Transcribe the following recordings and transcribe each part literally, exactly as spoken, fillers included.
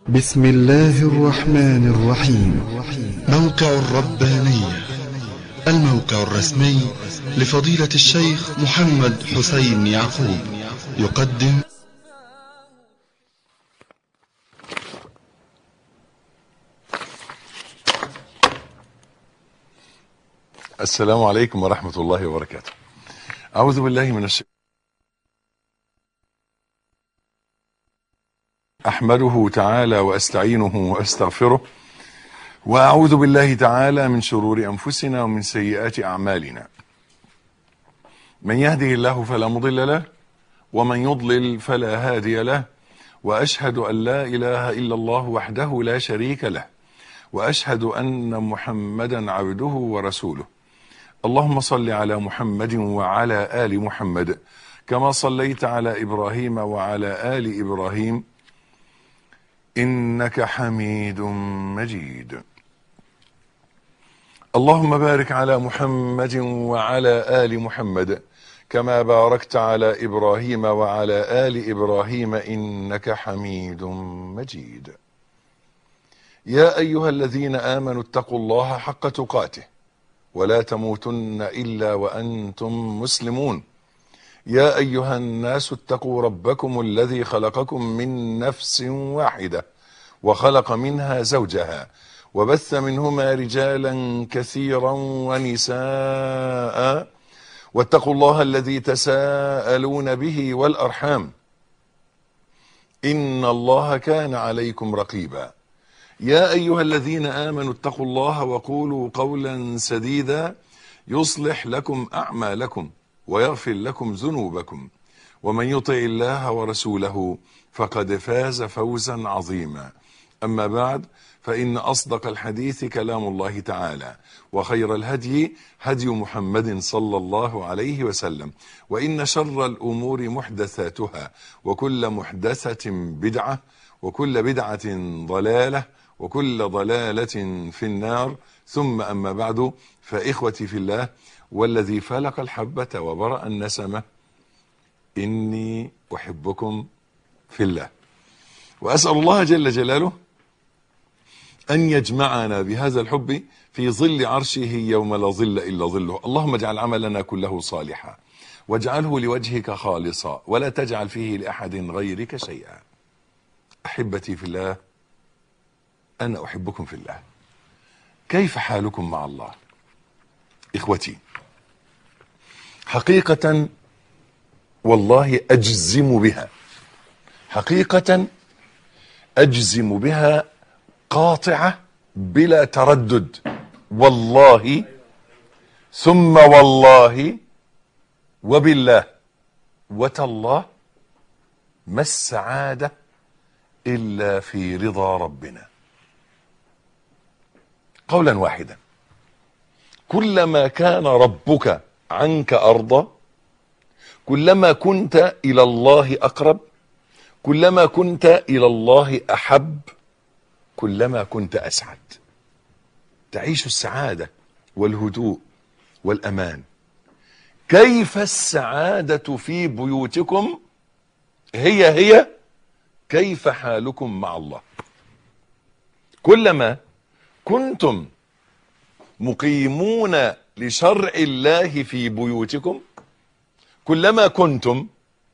بسم الله الرحمن الرحيم. موقع الربانية، الموقع الرسمي لفضيلة الشيخ محمد حسين يعقوب، يقدم السلام عليكم ورحمة الله وبركاته. أعوذ بالله من الشيطان. أحمده تعالى وأستعينه وأستغفره، وأعوذ بالله تعالى من شرور أنفسنا ومن سيئات أعمالنا. من يهده الله فلا مضل له، ومن يضلل فلا هادي له، وأشهد أن لا إله إلا الله وحده لا شريك له، وأشهد أن محمدا عبده ورسوله. اللهم صل على محمد وعلى آل محمد كما صليت على إبراهيم وعلى آل إبراهيم إنك حميد مجيد. اللهم بارك على محمد وعلى آل محمد كما باركت على إبراهيم وعلى آل إبراهيم إنك حميد مجيد. يا أيها الذين آمنوا اتقوا الله حق تقاته ولا تموتن إلا وأنتم مسلمون. يا أيها الناس اتقوا ربكم الذي خلقكم من نفس واحدة وخلق منها زوجها وبث منهما رجالا كثيرا ونساء، واتقوا الله الذي تساءلون به والأرحام إن الله كان عليكم رقيبا. يا أيها الذين آمنوا اتقوا الله وقولوا قولا سديدا يصلح لكم أعمالكم ويغفر لكم ذنوبكم، ومن يطع الله ورسوله فقد فاز فوزا عظيما. أما بعد، فإن أصدق الحديث كلام الله تعالى، وخير الهدي هدي محمد صلى الله عليه وسلم، وإن شر الأمور محدثاتها، وكل محدثة بدعة، وكل بدعة ضلالة، وكل ضلالة في النار. ثم أما بعد، فإخوتي في الله والذي فلق الحبة وبرأ النسمة، إني أحبكم في الله، وأسأل الله جل جلاله أن يجمعنا بهذا الحب في ظل عرشه يوم لا ظل إلا ظله. اللهم اجعل عملنا كله صالحا، واجعله لوجهك خالصا، ولا تجعل فيه لأحد غيرك شيئا. أحبتي في الله، أنا أحبكم في الله. كيف حالكم مع الله؟ إخوتي، حقيقة والله أجزم بها، حقيقة أجزم بها قاطعة بلا تردد، والله ثم والله وبالله وتالله ما السعادة إلا في رضا ربنا. قولا واحدا، كلما كان ربك عنك أرضى، كلما كنت إلى الله أقرب، كلما كنت إلى الله أحب، كلما كنت أسعد. تعيش السعادة والهدوء والأمان. كيف السعادة في بيوتكم هي هي كيف حالكم مع الله. كلما كنتم مقيمون لشرع الله في بيوتكم، كلما كنتم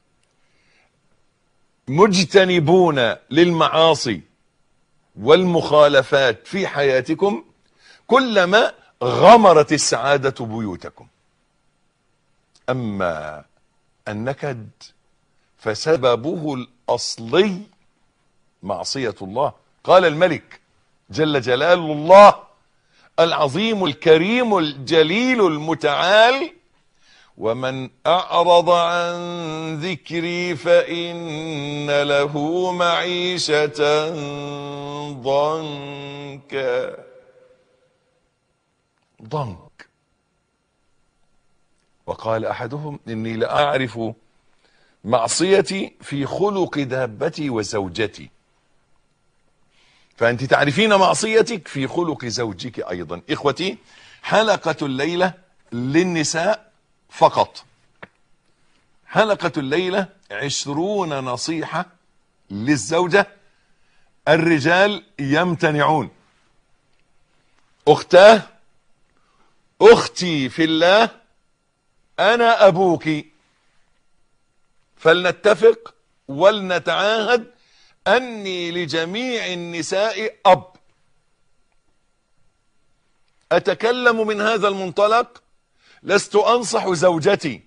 مجتنبون للمعاصي والمخالفات في حياتكم، كلما غمرت السعادة بيوتكم. أما النكد فسببه الأصلي معصية الله. قال الملك جل جلال الله العظيم الكريم الجليل المتعال: ومن أعرض عن ذكري فإن له معيشة ضنكا. ضنك. وقال أحدهم: إني لأعرف معصيتي في خلق دابتي وزوجتي. فأنت تعرفين معصيتك في خلق زوجك أيضا. إخوتي، حلقة الليلة للنساء فقط. حلقة الليلة عشرون نصيحة للزوجة الرجال يمتنعون. أختاه، أختي في الله، أنا أبوك، فلنتفق ولنتعاهد أني لجميع النساء أب. أتكلم من هذا المنطلق، لست أنصح زوجتي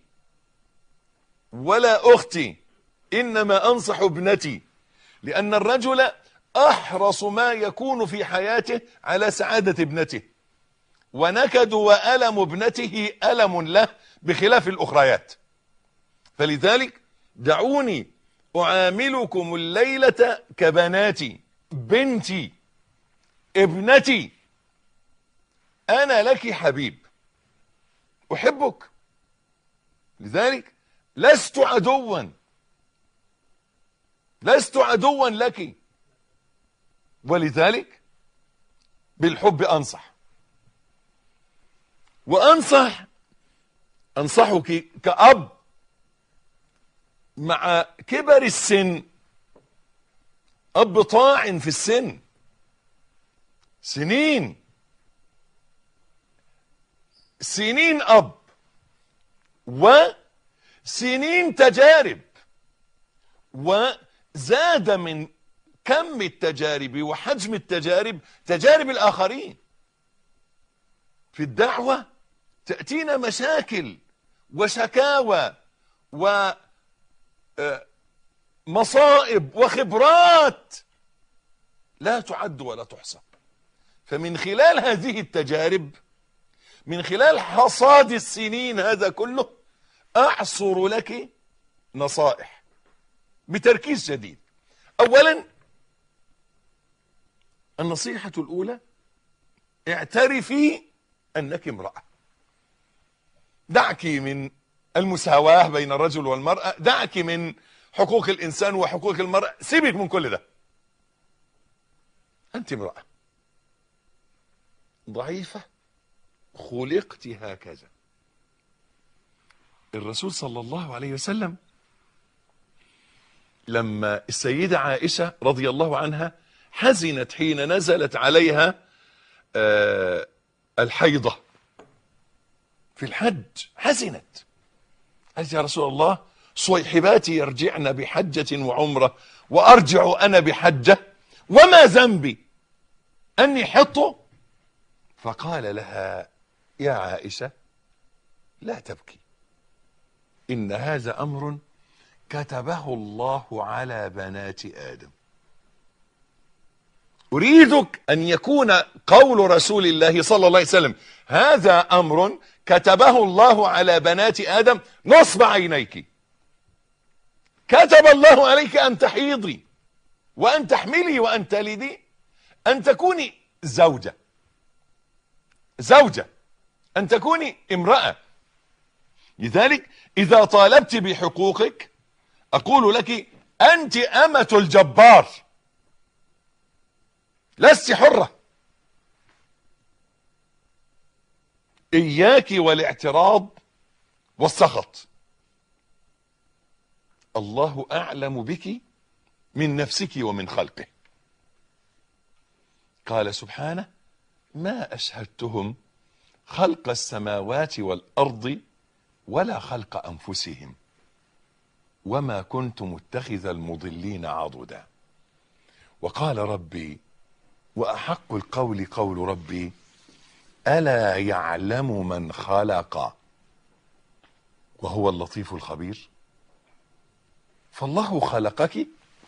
ولا أختي، إنما أنصح ابنتي، لأن الرجل أحرص ما يكون في حياته على سعادة ابنته، ونكد وألم ابنته ألم له بخلاف الأخريات. فلذلك دعوني أعاملكم الليلة كبناتي، بنتي، ابنتي، أنا لك حبيب، أحبك، لذلك لست عدوا، لست عدوا لك، ولذلك بالحب أنصح. وأنصح أنصحك كأب مع كبر السن، أب طاعن في السن، سنين سنين أب، وسنين تجارب، وزاد من كم التجارب وحجم التجارب تجارب الآخرين. في الدعوة تأتينا مشاكل وشكاوى ومصائب وخبرات لا تعد ولا تحصى. فمن خلال هذه التجارب، من خلال حصاد السنين هذا كله، أعصر لك نصائح بتركيز شديد. أولا، النصيحة الأولى: اعترفي أنك امرأة. دعك من المساواة بين الرجل والمرأة، دعك من حقوق الإنسان وحقوق المرأة، سيبك من كل ده. أنت امرأة ضعيفة، خلقت هكذا. الرسول صلى الله عليه وسلم لما السيدة عائشة رضي الله عنها حزنت حين نزلت عليها آه الحيضة في الحج، حزنت، قالت: يا رسول الله، صيحباتي يرجعن بحجة وعمرة وأرجع أنا بحجة، وما ذنبي أني حط؟ فقال لها: يا عائشة، لا تبكي، إن هذا أمر كتبه الله على بنات آدم. أريدك أن يكون قول رسول الله صلى الله عليه وسلم: هذا أمر كتبه الله على بنات آدم، نصب عينيك. كتب الله عليك أن تحيضي وأن تحملي وأن تلدي، أن تكوني زوجة، زوجة، أن تكوني امرأة. لذلك إذا طالبت بحقوقك أقول لك: أنت أمة الجبار، لست حرة. إياك والاعتراض والسخط. الله أعلم بك من نفسك ومن خلقه. قال سبحانه: ما أشهدتهم خلق السماوات والأرض ولا خلق أنفسهم وما كنت متخذ المضلين عضدا. وقال ربي: وأحق القول قول ربي ألا يعلم من خلق وهو اللطيف الخبير. فالله خلقك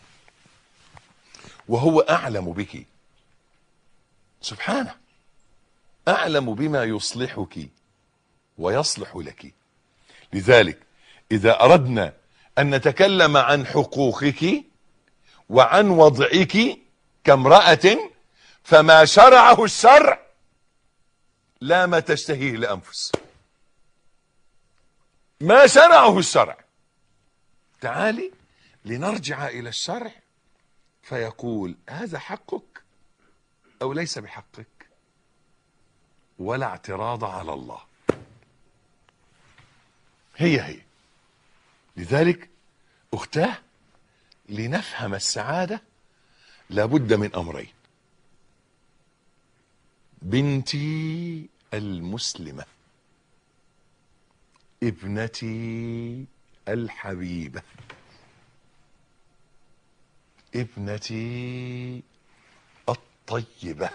وهو أعلم بك سبحانه، أعلم بما يصلحك ويصلح لك. لذلك إذا أردنا أن نتكلم عن حقوقك وعن وضعك كامرأة، فما شرعه الشرع لا ما تشتهيه الأنفس، ما شرعه الشرع. تعالي لنرجع إلى الشرع فيقول: هذا حقك أو ليس بحقك، ولا اعتراض على الله. هي هي. لذلك أختاه، لنفهم السعادة لابد من أمرين: بنتي المسلمة، ابنتي الحبيبة، ابنتي الطيبة.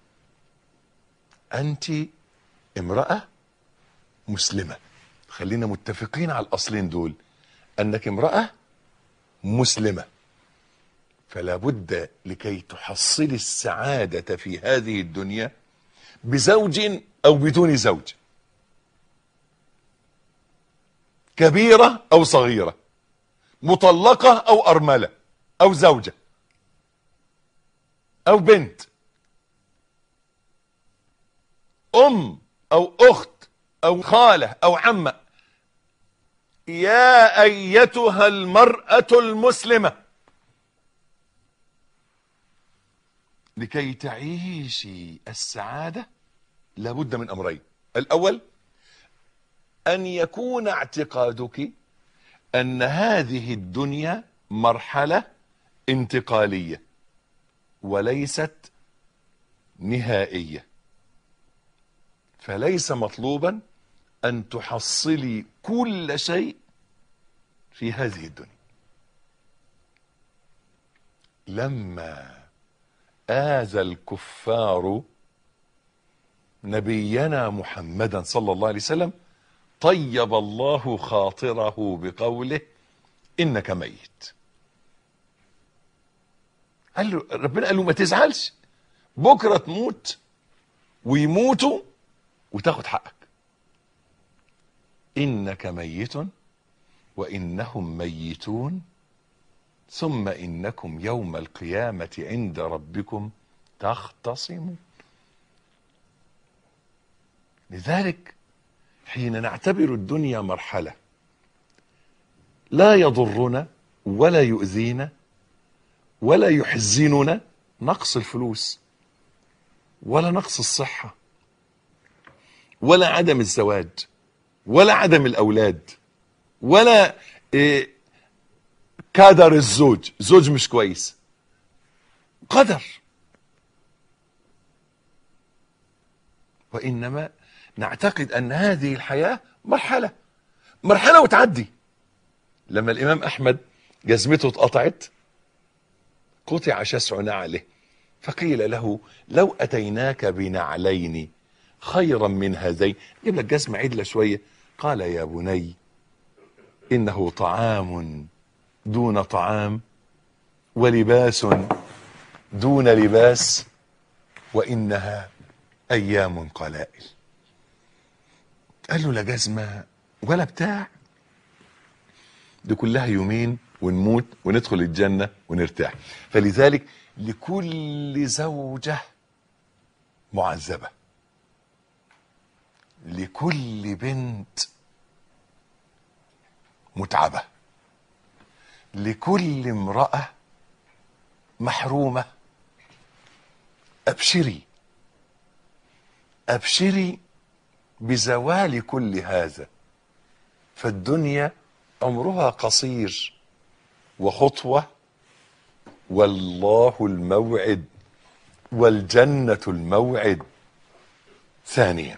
أنت امرأة مسلمة. خلينا متفقين على الأصلين دول، أنك امرأة مسلمة، فلا بد لكي تحصلي السعادة في هذه الدنيا بزوج أو بدون زوج، كبيرة أو صغيرة، مطلقة أو أرملة أو زوجة أو بنت، أم أو أخت أو خالة أو عمة. يا أيتها المرأة المسلمة، لكي تعيشي السعادة لابد من أمرين: الأول أن يكون اعتقادك أن هذه الدنيا مرحلة انتقالية وليست نهائية، فليس مطلوبا أن تحصلي كل شيء في هذه الدنيا. لما آذى الكفار نبينا محمدا صلى الله عليه وسلم طيب الله خاطره بقوله: إنك ميت. قال له ربنا قال له ما تزعلش، بكرة تموت ويموتوا وتاخد حقك. إنك ميت وإنهم ميتون ثم إنكم يوم القيامة عند ربكم تختصمون. لذلك حين نعتبر الدنيا مرحلة لا يضرنا ولا يؤذينا ولا يحزننا نقص الفلوس ولا نقص الصحة ولا عدم الزواج ولا عدم الأولاد ولا إيه كادر الزوج، زوج مش كويس، قدر. وإنما نعتقد أن هذه الحياة مرحلة مرحلة وتعدي. لما الإمام أحمد جزمته اتقطعت قطع شسع نعله، فقيل له: لو أتيناك بنعلين خيرا من هذين، جيب لك جزمة عدلة شوية. قال: يا بني إنه طعام دون طعام ولباس دون لباس وإنها أيام قلائل. قال له: لا جزمة ولا بتاع، دي كلها يومين ونموت وندخل الجنة ونرتاح. فلذلك لكل زوجة معذبة، لكل بنت متعبة، لكل امرأة محرومة. أبشري أبشري بزوال كل هذا، فالدنيا عمرها قصير وخطوة، والله الموعد والجنة الموعد. ثانيا،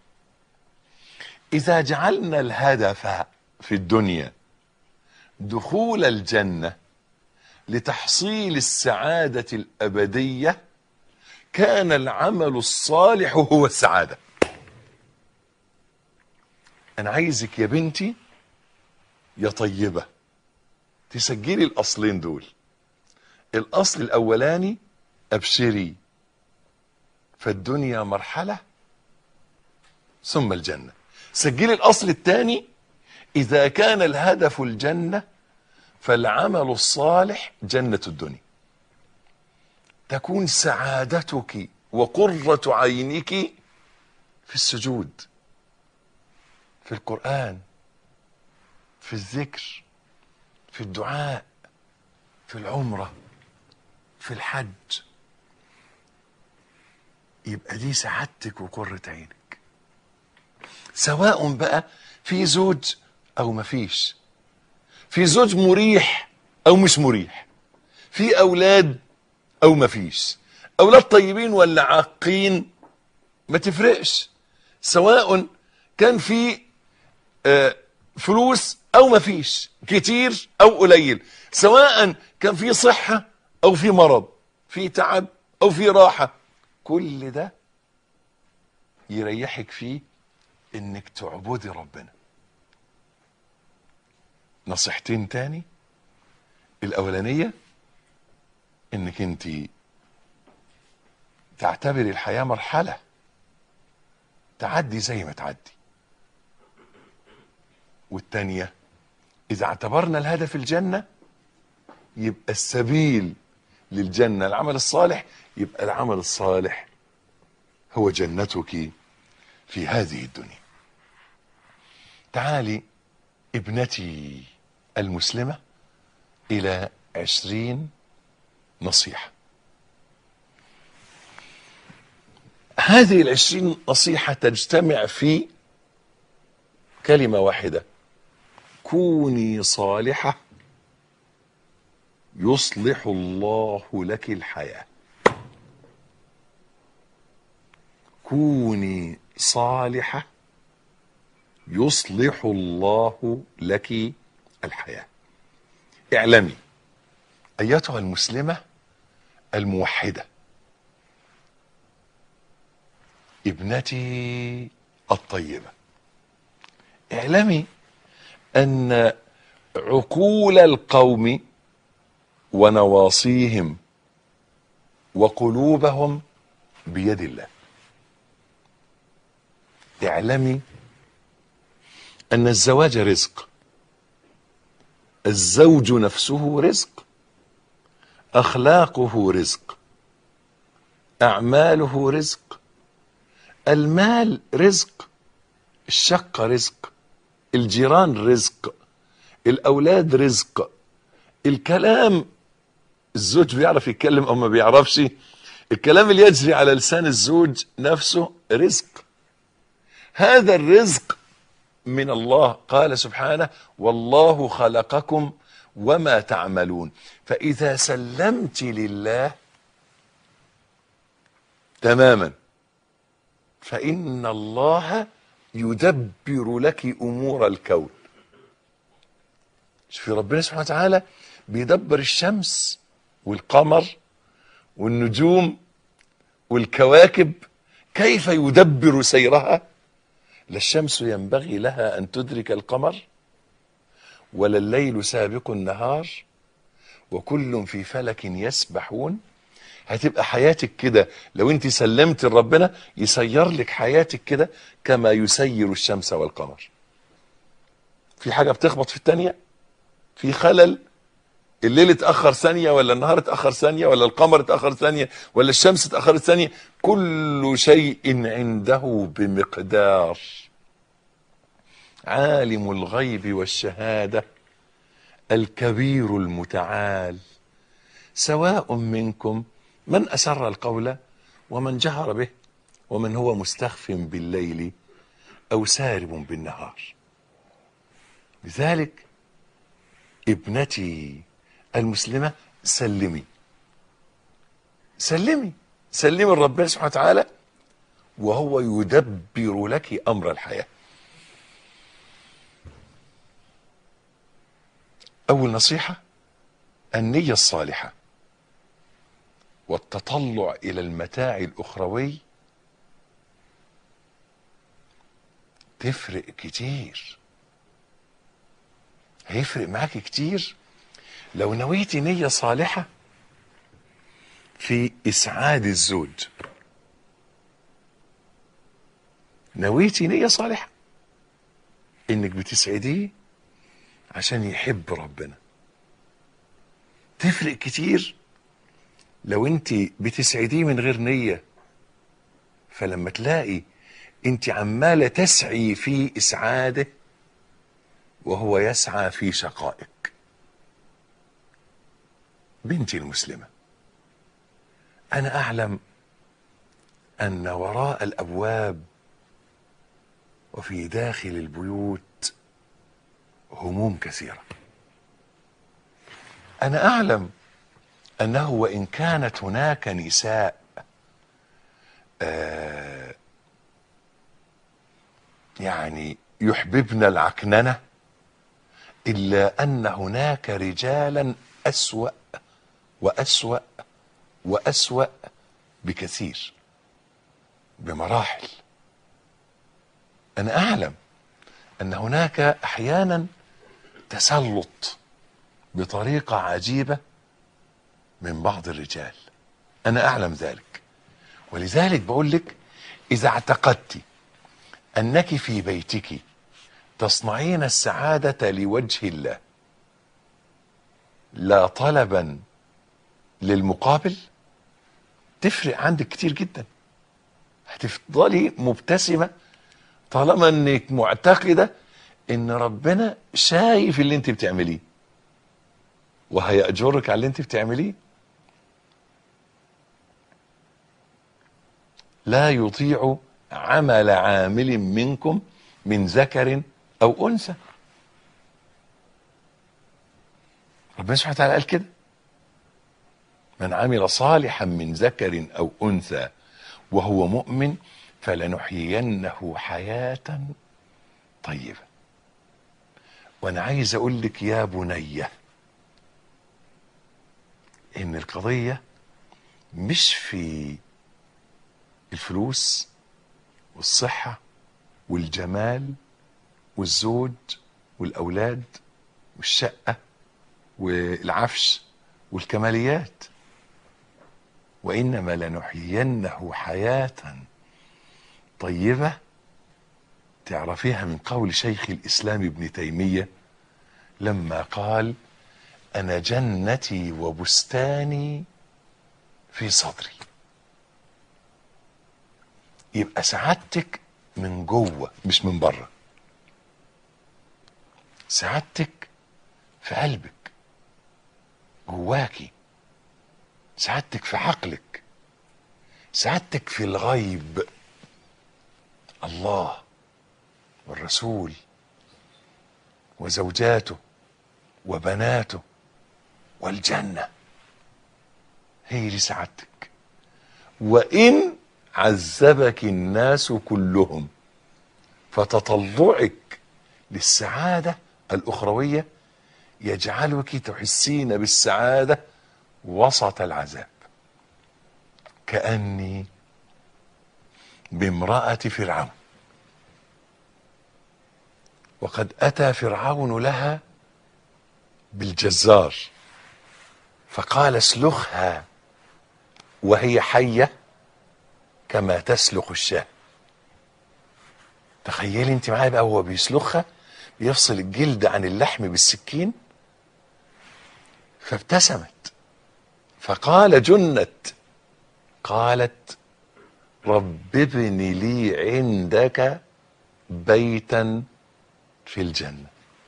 إذا جعلنا الهدف في الدنيا دخول الجنة لتحصيل السعادة الأبدية، كان العمل الصالح هو السعادة. أنا عايزك يا بنتي يا طيبة تسجلي الأصلين دول. الأصل الأولاني: أبشري، فالدنيا مرحلة ثم الجنة. سجلي الأصل الثاني: إذا كان الهدف الجنة فالعمل الصالح جنة الدنيا. تكون سعادتك وقرة عينك في السجود، في القرآن، في الذكر، في الدعاء، في العمرة، في الحج. يبقى دي سعادتك وقرة عينك، سواء بقى في زوج أو مفيش، في زوج مريح أو مش مريح، في أولاد او مفيش، اولاد طيبين ولا عاقين ما تفرقش، سواء كان في آه فلوس او مفيش، كتير او قليل، سواء كان في صحة او في مرض، في تعب او في راحة، كل ده يريحك فيه انك تعبدي ربنا. نصيحتين تاني، الاولانية انك انت تعتبري الحياة مرحلة تعدي زي ما تعدي، والتانية اذا اعتبرنا الهدف الجنة يبقى السبيل للجنة العمل الصالح، يبقى العمل الصالح هو جنتك في هذه الدنيا. تعالي ابنتي المسلمة الى عشرين نصيحة. هذه العشرين نصيحة تجتمع في كلمة واحدة: كوني صالحة يصلح الله لك الحياة. كوني صالحة يصلح الله لك الحياة. اعلمي ايتها المسلمة الموحدة، ابنتي الطيبة، اعلمي ان عقول القوم ونواصيهم وقلوبهم بيد الله. اعلمي ان الزواج رزق، الزوج نفسه رزق، اخلاقه رزق، اعماله رزق، المال رزق، الشقة رزق، الجيران رزق، الاولاد رزق، الكلام، الزوج بيعرف يتكلم او ما بيعرفش، الكلام اللي يجري على لسان الزوج نفسه رزق. هذا الرزق من الله، قال سبحانه: والله خلقكم وما تعملون. فإذا سلمت لله تماما فإن الله يدبر لك أمور الكون. شوفي ربنا سبحانه وتعالى بيدبر الشمس والقمر والنجوم والكواكب، كيف يدبر سيرها؟ لا الشمس ينبغي لها أن تدرك القمر، ولا الليل سابق النهار، وكل في فلك يسبحون. هتبقى حياتك كده لو انت سلمت لربنا، يسير لك حياتك كده كما يسير الشمس والقمر. في حاجة بتخبط في التانية، في خلل، الليل اتأخر ثانية ولا النهار اتأخر ثانية ولا القمر اتأخر ثانية ولا الشمس اتأخرت ثانية، كل شيء عنده بمقدار. عالم الغيب والشهادة الكبير المتعال، سواء منكم من أسر القول ومن جهر به ومن هو مستخف بالليل أو سارب بالنهار. لذلك ابنتي المسلمة سلمي سلمي سلمي الرب سبحانه وتعالى وهو يدبر لك أمر الحياة. أول نصيحة: النية الصالحة والتطلع إلى المتاع الأخروي تفرق كتير، هيفرق معاك كتير لو نويتي نية صالحة في إسعاد الزوج. نويتي نية صالحة إنك بتسعديه عشان يحب ربنا. تفرق كتير لو انت بتسعديه من غير نية، فلما تلاقي انت عمالة تسعي في إسعاده وهو يسعى في شقائك. بنتي المسلمة، أنا أعلم أن وراء الأبواب وفي داخل البيوت هموم كثيرة. أنا أعلم أنه وإن كانت هناك نساء آه يعني يحببن العكننة، إلا أن هناك رجالا أسوأ وأسوأ وأسوأ بكثير، بمراحل. أنا أعلم أن هناك أحيانا تسلط بطريقة عجيبة من بعض الرجال، أنا أعلم ذلك. ولذلك بقول لك إذا اعتقدت أنك في بيتك تصنعين السعادة لوجه الله لا طلبا للمقابل، تفرق عندك كتير جدا. هتفضلي مبتسمة طالما انك معتقدة ان ربنا شايف اللي انت بتعمليه وهيأجرك على اللي انت بتعمليه. لا يطيع عمل عامل منكم من ذكر او انثى. ربنا سبحانه وتعالى قال كده: من عمل صالحا من ذكر او انثى وهو مؤمن فلنحيينه حياة طيبة. وانا عايز اقول لك يا بنية ان القضية مش في الفلوس والصحة والجمال والزوج والاولاد والشقة والعفش والكماليات، وإنما لنحيينه حياة طيبة. تعرفيها من قول شيخ الإسلام ابن تيمية لما قال: أنا جنتي وبستاني في صدري. يبقى سعادتك من جوه مش من بره، سعادتك في قلبك جواكي، سعادتك في عقلك، سعادتك في الغيب، الله والرسول وزوجاته وبناته والجنة، هي دي سعادتك. وإن عذبك الناس كلهم فتطلعك للسعادة الأخروية يجعلك تحسين بالسعادة وسط العذاب. كأني بامرأة فرعون، وقد أتى فرعون لها بالجزار فقال: اسلخها وهي حية كما تسلخ الشاة. تخيلي انت معايا بقى، هو بيسلخها، بيفصل الجلد عن اللحم بالسكين. فابتسمت فقال: جنت. قالت: رب ابن لي عندك بيتا في الجنة.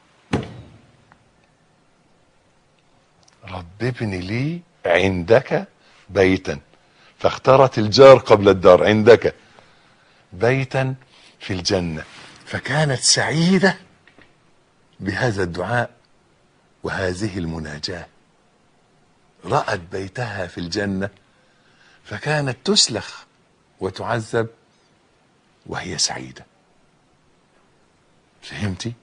رب ابن لي عندك بيتا، فاختارت الجار قبل الدار، عندك بيتا في الجنة. فكانت سعيدة بهذا الدعاء وهذه المناجاة. رأت بيتها في الجنة فكانت تسلخ وتعذب وهي سعيدة. فهمتي؟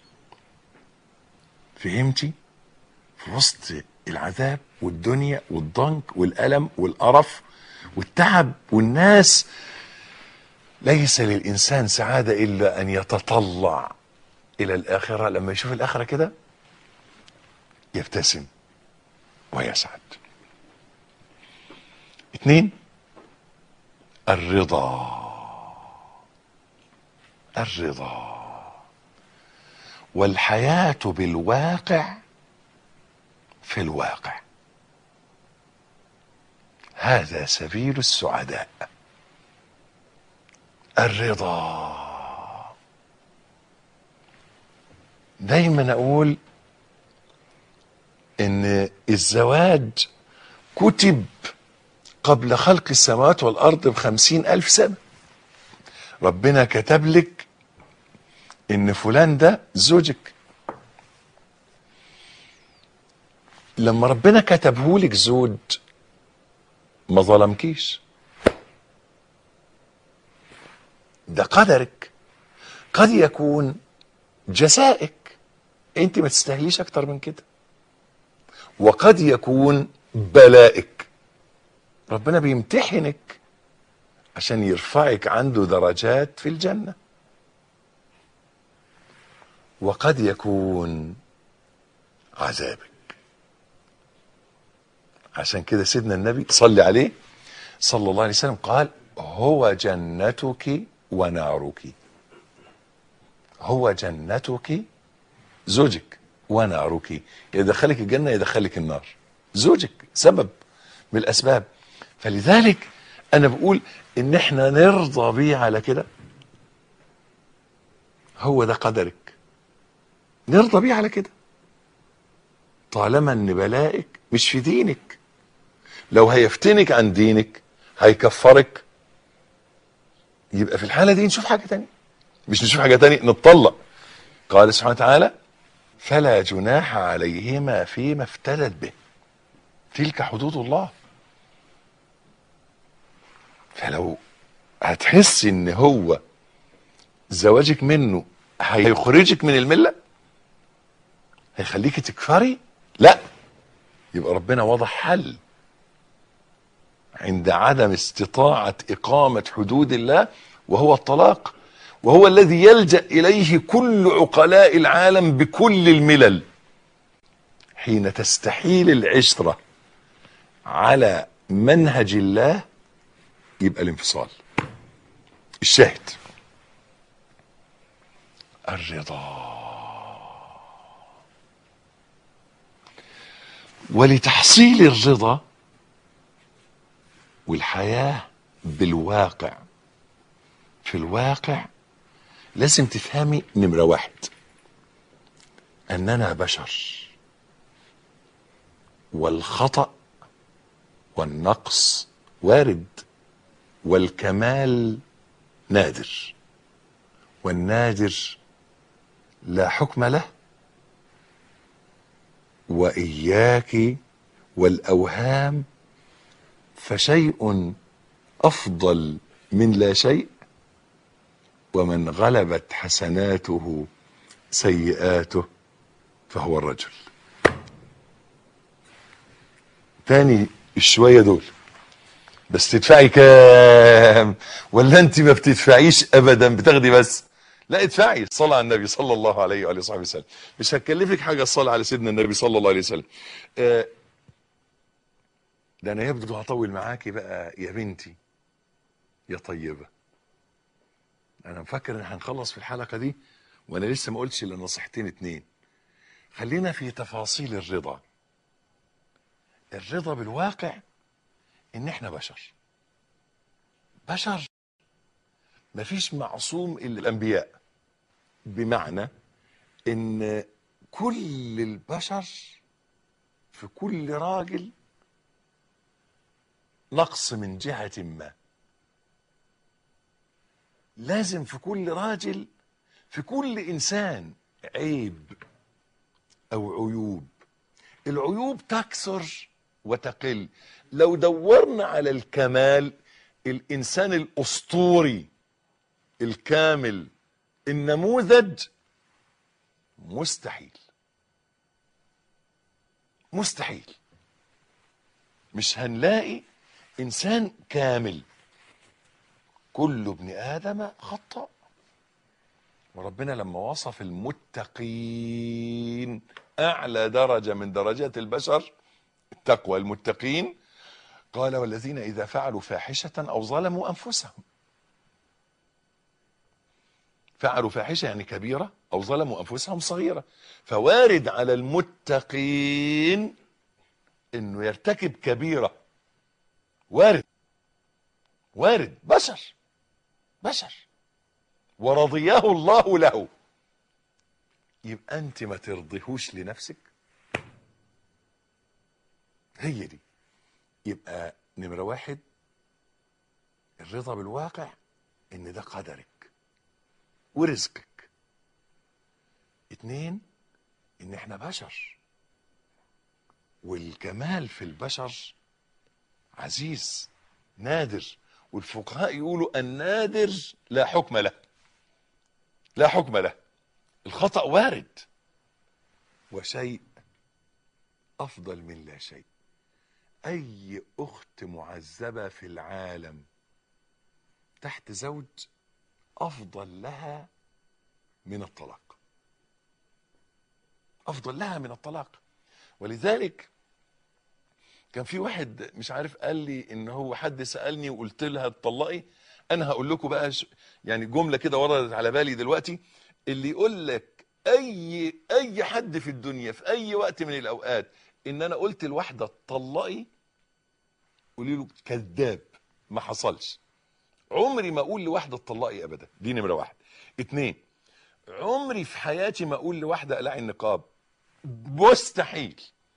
فهمتي؟ في وسط العذاب والدنيا والضنك والألم والقرف والتعب والناس، ليس للإنسان سعادة إلا أن يتطلع إلى الآخرة. لما يشوف الآخرة كده يبتسم ويسعد. اثنين، الرضا. الرضا والحياة بالواقع في الواقع، هذا سبيل السعداء. الرضا. دايما اقول ان الزواج كتب قبل خلق السماوات والارض بخمسين الف سنة. ربنا كتب لك ان فلان ده زوجك. لما ربنا كتبهولك زوج ما ظلمكيش، ده قدرك. قد يكون جزائك، انت ما تستاهليش اكتر من كده. وقد يكون بلائك، ربنا بيمتحنك عشان يرفعك عنده درجات في الجنة. وقد يكون عذابك. عشان كده سيدنا النبي صلى عليه صلى الله عليه وسلم قال هو جنتك ونارك. هو جنتك زوجك ونارك، يدخلك الجنة يدخلك النار. زوجك سبب من الأسباب. فلذلك أنا بقول إن إحنا نرضى بيه على كده، هو ده قدرك، نرضى بيه على كده طالما إن بلائك مش في دينك. لو هيفتنك عن دينك هيكفرك، يبقى في الحالة دي نشوف حاجة تانية. مش نشوف حاجة تانية، نتطلق. قال سبحانه وتعالى فلا جناح عليهما فيما افتدت به، تلك حدود الله. فلو هتحس ان هو زواجك منه هيخرجك من الملة، هيخليك تكفري، لا، يبقى ربنا وضع حل عند عدم استطاعة إقامة حدود الله، وهو الطلاق، وهو الذي يلجأ إليه كل عقلاء العالم بكل الملل حين تستحيل العشرة على منهج الله. يبقى الانفصال. الشاهد الرضا. ولتحصيل الرضا والحياة بالواقع، في الواقع لازم تفهمي نمرة واحد أننا بشر، والخطأ والنقص وارد، والكمال نادر، والنادر لا حكم له. وإياك والأوهام، فشيء أفضل من لا شيء، ومن غلبت حسناته سيئاته فهو الرجل. تاني الشوية دول، بس تدفعي كام؟ ولا انت ما بتدفعيش ابدا، بتاخدي بس؟ لا، ادفعي. الصلاة على النبي صلى الله عليه وآله وصحبه وسلم. مش هتكلفك حاجة الصلاة على سيدنا النبي صلى الله عليه وسلم. آه ده انا يبدو هطول معاكي بقى يا بنتي يا طيبة. انا مفكر ان هنخلص في الحلقة دي وانا لسه ما قلتش الا نصيحتين اتنين. خلينا في تفاصيل الرضا. الرضا بالواقع ان احنا بشر. بشر، مفيش معصوم الا الانبياء، بمعنى ان كل البشر في كل راجل نقص من جهة ما. لازم في كل راجل، في كل انسان عيب او عيوب. العيوب تكثر وتقل. لو دورنا على الكمال، الانسان الاسطوري الكامل النموذج، مستحيل مستحيل مش هنلاقي انسان كامل. كل ابن ادم خطأ. وربنا لما وصف المتقين، اعلى درجة من درجات البشر التقوى، المتقين، قال والذين اذا فعلوا فاحشة او ظلموا انفسهم. فعلوا فاحشة يعني كبيرة، او ظلموا انفسهم صغيرة. فوارد على المتقين انه يرتكب كبيرة، وارد وارد بشر بشر ورضياه الله له. يبقى انت ما ترضيهوش لنفسك، هي دي. يبقى نمرة واحد الرضا بالواقع ان ده قدرك ورزقك. اتنين ان احنا بشر، والجمال في البشر عزيز نادر، والفقهاء يقولوا النادر لا حكم له، لا حكم له، الخطأ وارد، وشيء أفضل من لا شيء. أي أخت معذبة في العالم تحت زوج أفضل لها من الطلاق، أفضل لها من الطلاق. ولذلك كان في واحد مش عارف قال لي ان هو حد سألني وقلت لها اتطلقي. انا هقول لكم بقى يعني جملة كده وردت على بالي دلوقتي، اللي يقول لك اي اي حد في الدنيا في اي وقت من الاوقات ان انا قلت لواحدة اتطلقي، قولي له كذاب، ما حصلش. عمري ما اقول لواحدة اتطلقي ابدا، دي نمرة واحد. اتنين، عمري في حياتي ما اقول لواحدة اقلعي النقاب، مستحيل.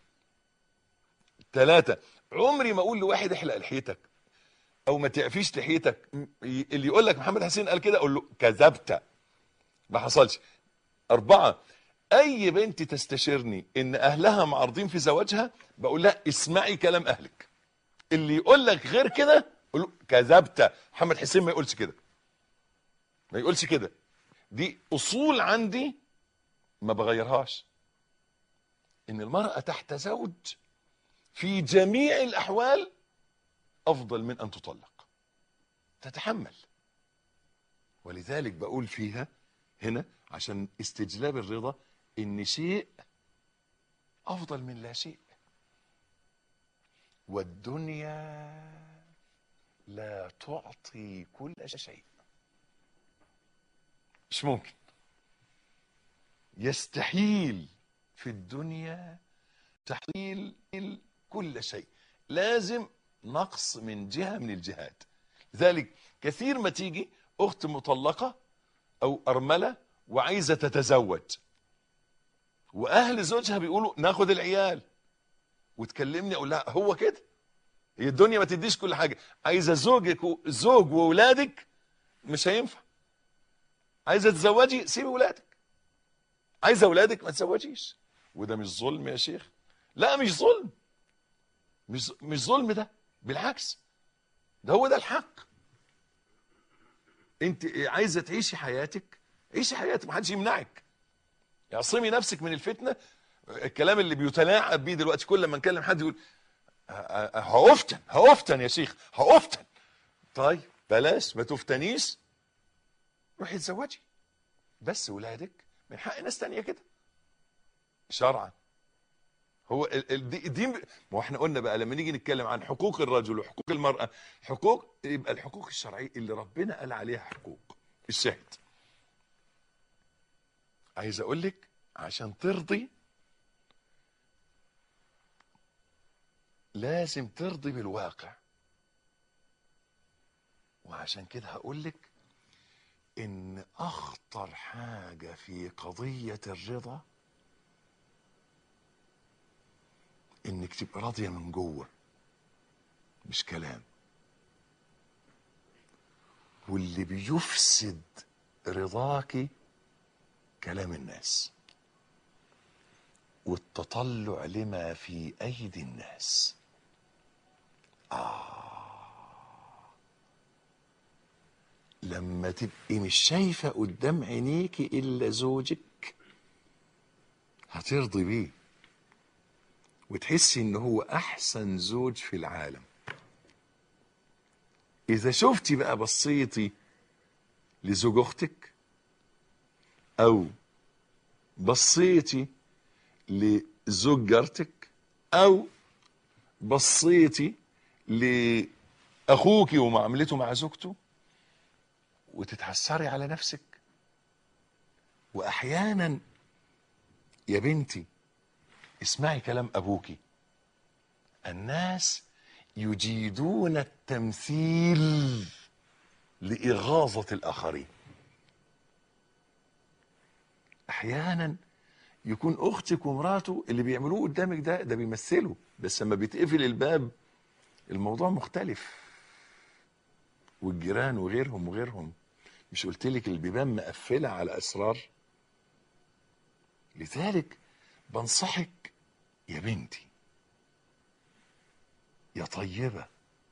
ثلاثة، عمري ما اقول لواحد احلق لحيتك او ما تعفيش لحيتك. اللي يقول لك محمد حسين قال كده اقول له كذبت، ما حصلش. أربعة، اي بنت تستشيرني ان اهلها معارضين في زواجها بقول لها اسمعي كلام اهلك. اللي يقول لك غير كده قول له كذبت. محمد حسين ما يقولش كده، ما يقولش كده. دي اصول عندي ما بغيرهاش، ان المرأة تحت زوج في جميع الأحوال أفضل من أن تطلق، تتحمل. ولذلك بقول فيها هنا عشان استجلاب الرضا إن شيء أفضل من لا شيء. والدنيا لا تعطي كل شيء، مش ممكن، يستحيل في الدنيا تحصيل كل شيء، لازم نقص من جهة من الجهات. لذلك كثير ما تيجي أخت مطلقة أو أرملة وعايزة تتزوج، وأهل زوجها بيقولوا ناخد العيال، وتكلمني أقول لها هو كده، هي الدنيا ما تديش كل حاجة. عايزة زوجك زوج وولادك مش هينفع، عايزة تتزوجي سيبي ولادك، عايزة ولادك ما تزوجيش. وده مش ظلم يا شيخ؟ لا مش ظلم، مش مش ظلم، ده بالعكس، ده هو ده الحق. انت عايزه تعيشي حياتك، عيشي حياتك، محدش يمنعك. اعصمي نفسك من الفتنه. الكلام اللي بيتلاعب بيه دلوقتي كل ما نكلم حد يقول هافتن هافتن يا شيخ هافتن. طيب بلاش، ما تفتنيش، روحي اتزوجي، بس ولادك من حق ناس تانية كده شرعا. هو الدين، ما احنا قلنا بقى لما نيجي نتكلم عن حقوق الرجل وحقوق المرأة، حقوق يبقى الحقوق الشرعية اللي ربنا قال عليها حقوق. الشاهد عايز اقول لك عشان ترضي لازم ترضي بالواقع. وعشان كده هقول لك ان اخطر حاجة في قضية الرضا انك تبقى راضية من جوه، مش كلام. واللي بيفسد رضاكي كلام الناس والتطلع لما في ايدي الناس. آه لما تبقي مش شايفة قدام عينيكي الا زوجك هترضي بيه وتحسي ان هو احسن زوج في العالم. اذا شفتي بقى بصيتي لزوج اختك او بصيتي لزوج جارتك او بصيتي لاخوك ومعاملته مع زوجته وتتحسري على نفسك. واحيانا يا بنتي اسمعي كلام ابوكي، الناس يجيدون التمثيل لإغاظة الآخرين. احيانا يكون اختك ومراته اللي بيعملوه قدامك ده ده بيمثلوا، بس لما بيتقفل الباب الموضوع مختلف. والجيران وغيرهم وغيرهم، مش قلت لك البيبان مقفله على اسرار؟ لذلك بنصحك يا بنتي يا طيبة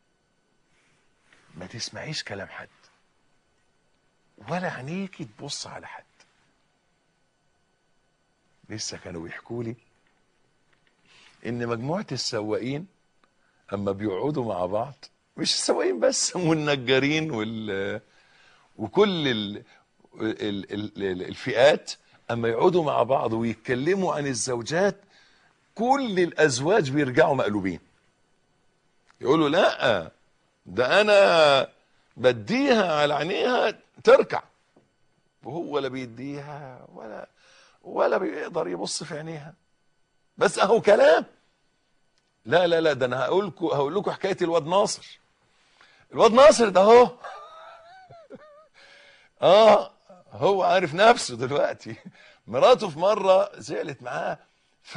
ما تسمعيش كلام حد ولا عينيكي تبص على حد. لسه كانوا بيحكوا لي ان مجموعة السواقين اما بيقعدوا مع بعض، مش السواقين بس والنجارين وال وكل ال... ال... ال... الفئات، اما يقعدوا مع بعض ويتكلموا عن الزوجات، كل الازواج بيرجعوا مقلوبين، يقولوا لا ده انا بديها على عينيها تركع، وهو لا بيديها ولا ولا بيقدر يبص في عينيها، بس اهو كلام. لا لا لا ده انا هقول لكم هقول لكم حكايه الواد ناصر. الواد ناصر ده اهو اه هو عارف نفسه دلوقتي. مراته في مره زعلت معاه، ف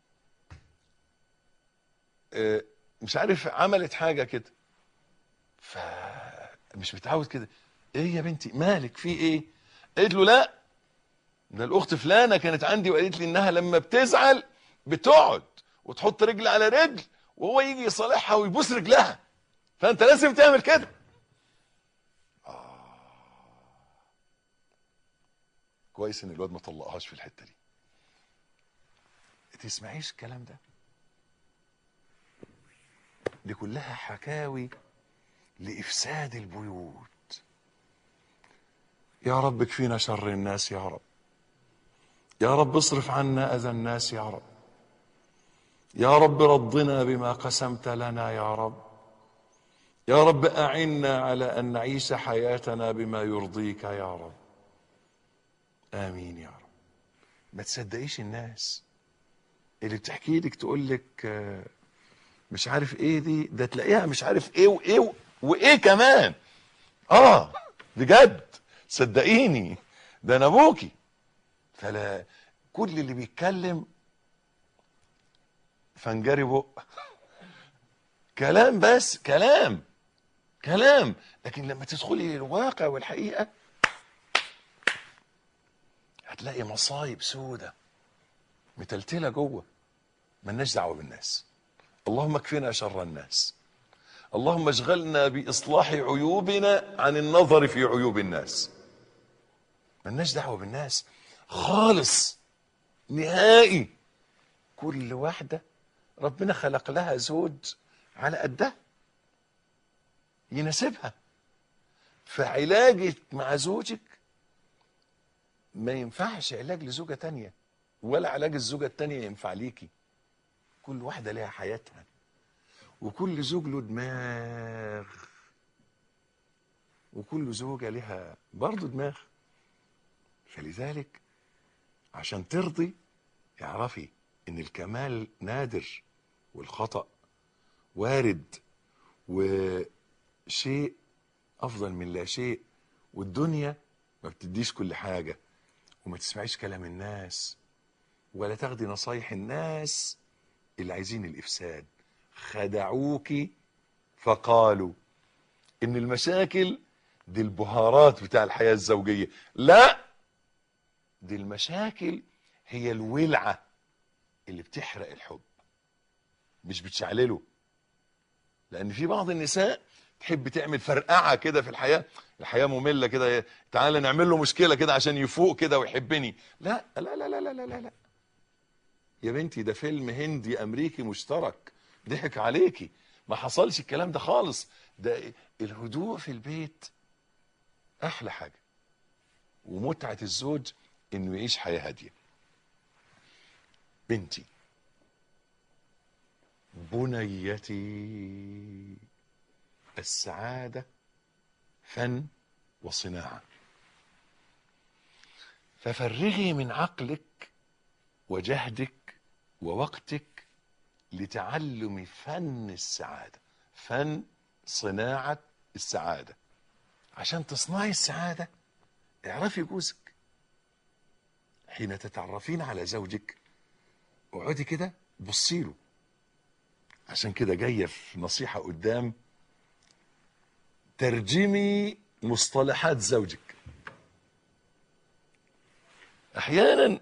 آه، مش عارف عملت حاجه كده، ف مش متعود كده. ايه يا بنتي مالك في ايه؟ قالت له لا ده الاخت فلانه كانت عندي وقالت لي انها لما بتزعل بتقعد وتحط رجل على رجل وهو يجي يصالحها ويبوس رجلها، فانت لازم تعمل كده. آه. كويس ان الواد ما طلقهاش في الحته دي. تسمعيش الكلام ده؟ دي كلها حكاوي لافساد البيوت. يا رب اكفينا شر الناس يا رب، يا رب اصرف عنا اذى الناس يا رب، يا رب رضنا بما قسمت لنا يا رب، يا رب أعنا على أن نعيش حياتنا بما يرضيك يا رب. آمين يا رب. ما تصدقيش الناس اللي بتحكي لك تقول لك مش عارف ايه دي، ده تلاقيها مش عارف ايه وايه وايه كمان. اه بجد صدقيني ده انا ابوكي. فلا كل اللي بيتكلم فنجري بق كلام، بس كلام كلام، لكن لما تدخلي الواقع والحقيقة هتلاقي مصايب سودة متلتلة جوه. ملناش دعوة بالناس، اللهم اكفنا شر الناس، اللهم اشغلنا بإصلاح عيوبنا عن النظر في عيوب الناس. ملناش دعوة بالناس خالص نهائي. كل واحدة ربنا خلق لها زوج على قدها يناسبها. فعلاجك مع زوجك ما ينفعش علاج لزوجة تانية، ولا علاج الزوجة التانية ينفع ليكي. كل واحدة لها حياتها، وكل زوج له دماغ، وكل زوجة لها برضه دماغ. فلذلك عشان ترضي اعرفي ان الكمال نادر والخطأ وارد، وشيء افضل من لا شيء، والدنيا ما بتديش كل حاجة. وما تسمعيش كلام الناس ولا تاخدي نصايح الناس اللي عايزين الافساد. خدعوكي فقالوا ان المشاكل دي البهارات بتاع الحياة الزوجية. لا، دي المشاكل هي الولعة اللي بتحرق الحب، مش بتشعلله. لان في بعض النساء تحب تعمل فرقعة كده في الحياة، الحياة مملة كده، تعالى نعمل له مشكلة كده عشان يفوق كده ويحبني. لا لا لا لا لا لا لا يا بنتي، ده فيلم هندي امريكي مشترك ضحك عليكي، ما حصلش الكلام ده خالص. ده الهدوء في البيت احلى حاجة، ومتعة الزوج انه يعيش حياة هادية. بنتي بنيتي، السعادة فن وصناعة، ففرغي من عقلك وجهدك ووقتك لتعلم فن السعادة، فن صناعة السعادة. عشان تصنعي السعادة اعرفي جوزك. حين تتعرفين على زوجك اقعدي كده بصي له. عشان كده جايه في نصيحة قدام، ترجمي مصطلحات زوجك. احيانا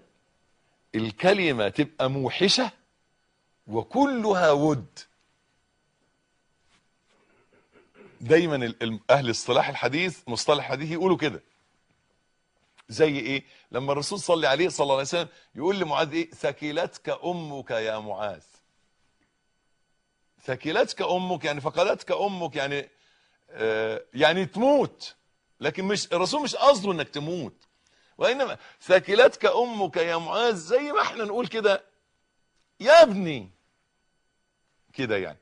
الكلمة تبقى موحشة وكلها ود، دايما ال- ال- اهل الصلاح الحديث مصطلح الحديث يقولوا كده. زي ايه؟ لما الرسول صلى عليه صلى الله عليه وسلم يقول لمعاذ ايه؟ ثكلتك امك يا معاذ. ثكلتك امك يعني فقدتك امك، يعني آه يعني تموت، لكن مش الرسول مش قصده انك تموت، وانما ثكلتك امك يا معاذ، زي ما احنا نقول كده يا ابني كده يعني.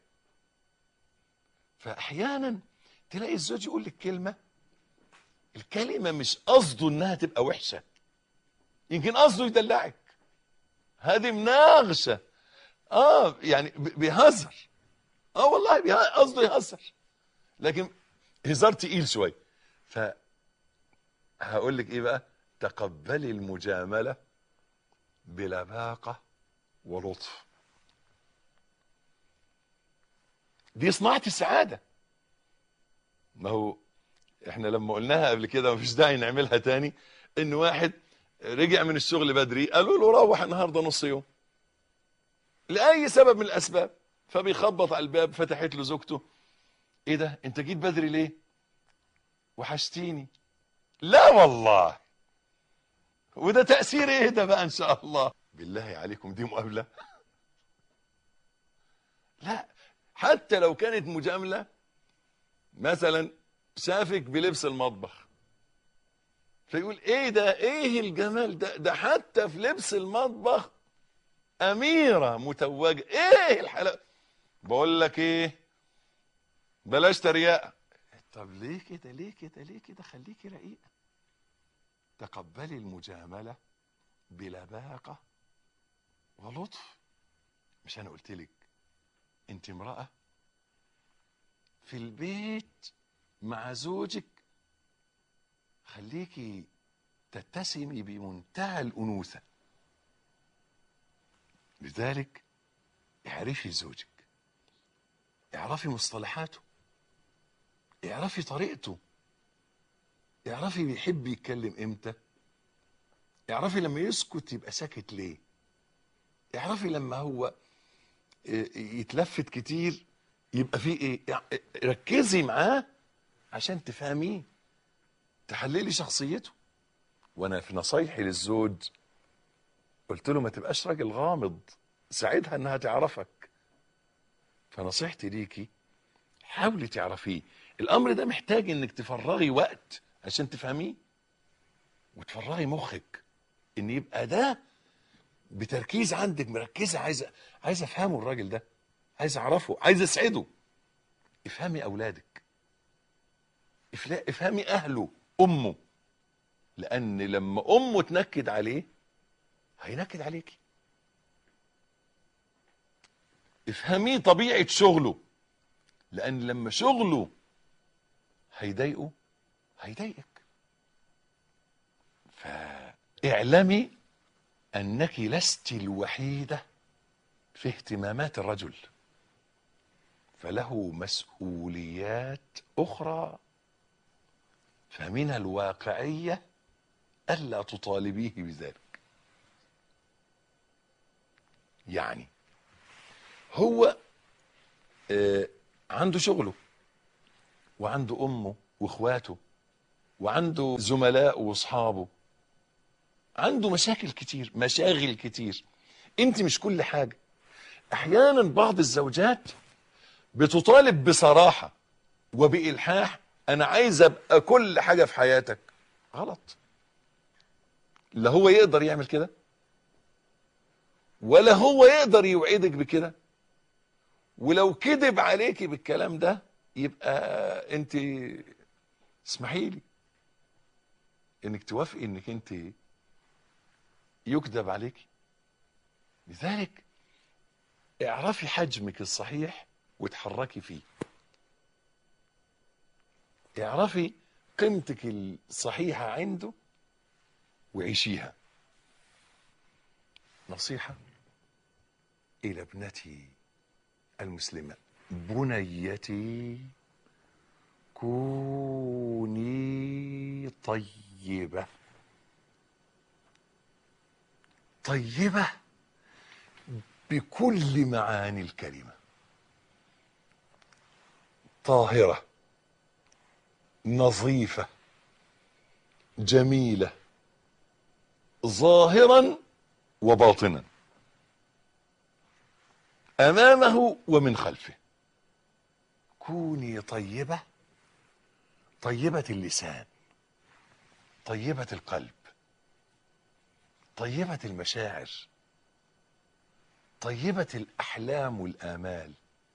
فاحيانا تلاقي الزوج يقول لك كلمه، الكلمه مش قصده انها تبقى وحشه، يمكن قصده يدلعك، هذه مناغشه، اه يعني ب- بيهزر، اه والله بيه- قصده يهزر، لكن هزار تقيل شويه. ف هقول لك ايه بقى؟ تقبلي المجامله بلباقه ولطف، دي صناعه السعاده. ما هو احنا لما قلناها قبل كده مفيش داعي نعملها تاني، ان واحد رجع من الشغل بدري، قالوا له روح النهارده نص يوم لاي سبب من الاسباب، فبيخبط على الباب، فتحت له زوجته، ايه ده انت جيت بدري ليه؟ وحشتيني. لا والله، وده تأثير ايه ده بقى ان شاء الله؟ بالله عليكم دي مقابلة؟ لا، حتى لو كانت مجاملة، مثلا شافك بلبس المطبخ فيقول ايه ده، ايه الجمال ده، ده حتى في لبس المطبخ اميرة متوجة، ايه الحلاوة. بقول لك ايه، بلاش تريقة. طب ليه كده، ليه كده، ليه كده؟ خليكي رقيقة. تقبلي المجاملة بلباقة ولطف. مش انا قلت لك انت امرأة في البيت مع زوجك، خليكي تتسمي بمنتهى الأنوثة. لذلك اعرفي زوجك، اعرفي مصطلحاته، اعرفي طريقته، اعرفي بيحب يتكلم امتى، اعرفي لما يسكت يبقى ساكت ليه، اعرفي لما هو يتلفت كتير يبقى فيه ايه. ركزي معاه عشان تفهميه، تحللي شخصيته. وانا في نصايحي للزوج قلت له ما تبقاش راجل غامض، ساعدها انها تعرفك. فنصيحتي ليكي حاولي تعرفيه. الامر ده محتاج انك تفرغي وقت عشان تفهميه، وتفرغي مخك ان يبقى ده بتركيز عندك، مركزه، عايزه عايزه افهمه الراجل ده، عايزه اعرفه، عايزه اسعده. افهمي اولادك، افهمي اهله، امه، لان لما امه تنكد عليه هينكد عليكي. افهمي طبيعه شغله، لان لما شغله هيضايقه هيضايقك. فاعلمي انك لست الوحيده في اهتمامات الرجل، فله مسؤوليات اخرى، فمن الواقعيه الا تطالبيه بذلك. يعني هو آه عنده شغله، وعنده امه واخواته، وعنده زملاء واصحابه، عنده مشاكل كتير، مشاغل كتير. انت مش كل حاجه. احيانا بعض الزوجات بتطالب بصراحه وبالحاح، انا عايز ابقى كل حاجه في حياتك. غلط. لا هو يقدر يعمل كده، ولا هو يقدر يوعدك بكده. ولو كذب عليكي بالكلام ده يبقى انت اسمحي لي انك توافقي انك انت يكذب عليكي. لذلك اعرفي حجمك الصحيح وتحركي فيه، اعرفي قيمتك الصحيحة عنده وعيشيها. نصيحة إلى ابنتي المسلمة، بنيتي كوني طيبة. طيبة بكل معاني الكلمة، طاهرة نظيفة جميلة ظاهرا وباطنا، أمامه ومن خلفه. كوني طيبة، طيبة اللسان، طيبة القلب، طيبة المشاعر، طيبة الأحلام والآمال،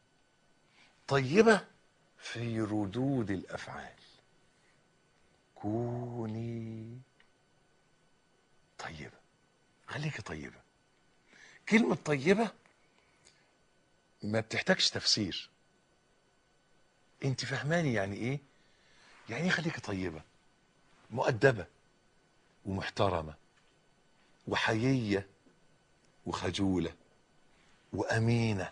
طيبة في ردود الأفعال. كوني طيبة، خليكي طيبة. كلمة طيبة ما بتحتاجش تفسير، انت فهماني يعني ايه؟ يعني ايه خليكي طيبة؟ مؤدبة ومحترمة وحيية وخجولة وأمينة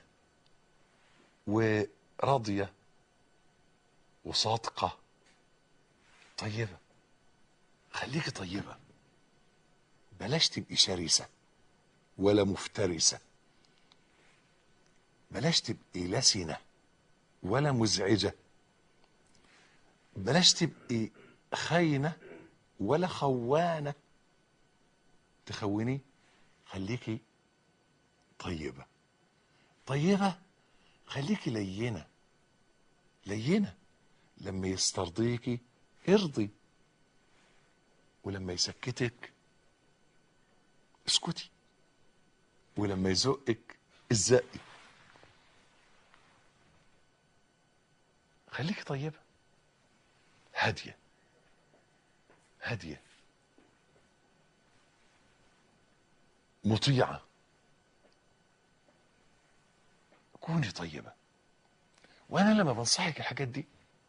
وراضية وصادقة. طيبة، خليكي طيبة. بلاش تبقي شرسة ولا مفترسة، بلاش تبقي لسنة ولا مزعجة، بلاش تبقي خاينة ولا خوانة تخوني. خليكي طيبة. طيبة، خليكي لينة. لينة، لما يسترضيكي ارضي، ولما يسكتك اسكتي، ولما يزقك ازقي. خليكي طيبة، هادية هادية مطيعة. كوني طيبة. وانا لما بنصحك الحاجات دي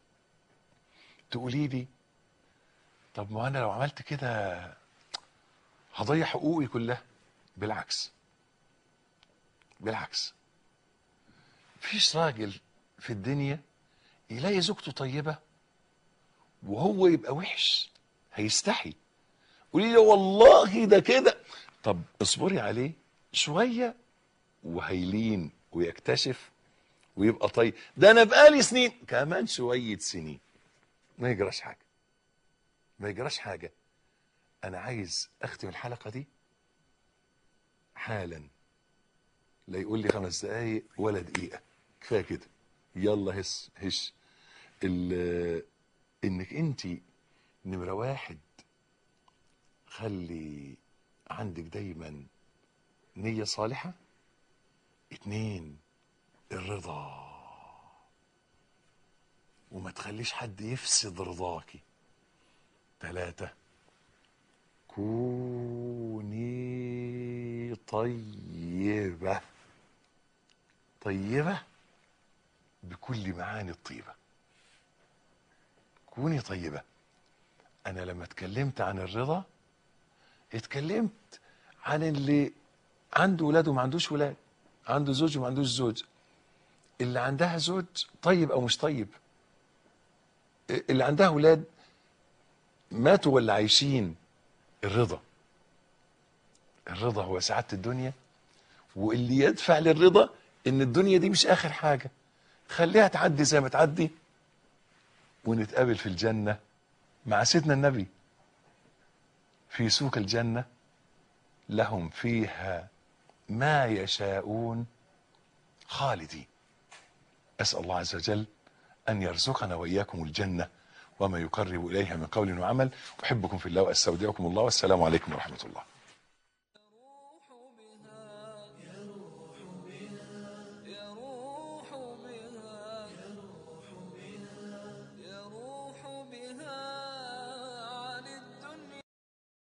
تقولي لي طب ما انا لو عملت كده هضيع حقوقي كلها. بالعكس، بالعكس، مفيش راجل في الدنيا يلاقي زوجته طيبة وهو يبقى وحش، هيستحي. قولي لي والله ده كده، طب اصبري عليه شوية وهيلين ويكتشف ويبقى طيب. ده انا بقالي سنين، كمان شوية سنين ما يجراش حاجة، ما يجراش حاجة. انا عايز اختم الحلقة دي حالا، لا يقول لي خمس دقايق ولا دقيقة، كفاية كده. يلا هس هش انك انت نمرة واحد خلي عندك دايما نية صالحة. اتنين، الرضا، وما تخليش حد يفسد رضاكي. تلاتة، كوني طيبة. طيبة بكل معاني الطيبة. كوني طيبة. أنا لما اتكلمت عن الرضا اتكلمت عن اللي عنده ولاد وما عندوش ولاد، عنده زوج وما عندوش زوج، اللي عندها زوج طيب أو مش طيب، اللي عندها ولاد ماتوا ولا عايشين. الرضا، الرضا هو سعادة الدنيا. واللي يدفع للرضا ان الدنيا دي مش اخر حاجة، خليها تعدي زي ما تعدي، ونتقابل في الجنة مع سيدنا النبي في سوق الجنة، لهم فيها ما يشاءون خالدين. أسأل الله عز وجل أن يرزقنا وإياكم الجنة وما يقرب إليها من قول وعمل. أحبكم في الله وأستودعكم الله، والسلام عليكم ورحمة الله.